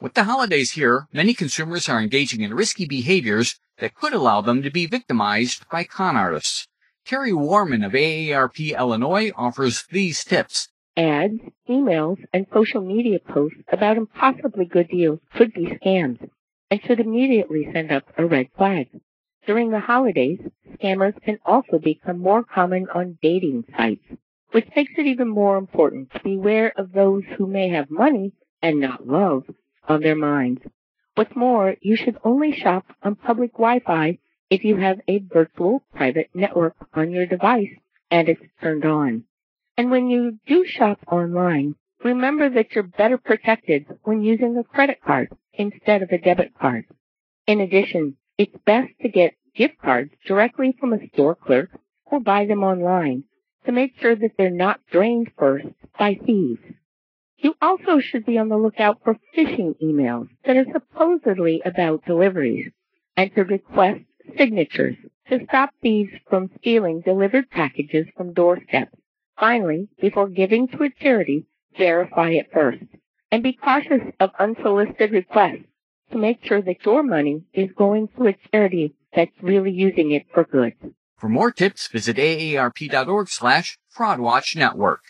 With the holidays here, many consumers are engaging in risky behaviors that could allow them to be victimized by con artists. Terry Warman of AARP Illinois offers these tips. Ads, emails, and social media posts about impossibly good deals could be scams and should immediately send up a red flag. During the holidays, scammers can also become more common on dating sites, which makes it even more important to beware of those who may have money and not love on their minds. What's more, you should only shop on public Wi-Fi if you have a virtual private network on your device and it's turned on. And when you do shop online, remember that you're better protected when using a credit card instead of a debit card. In addition, it's best to get gift cards directly from a store clerk or buy them online to make sure that they're not drained first by thieves. You also should be on the lookout for phishing emails that are supposedly about deliveries and to request signatures to stop thieves from stealing delivered packages from doorsteps. Finally, before giving to a charity, verify it first and be cautious of unsolicited requests to make sure that your money is going to a charity that's really using it for good. For more tips, visit aarp.org/FraudWatchNetwork.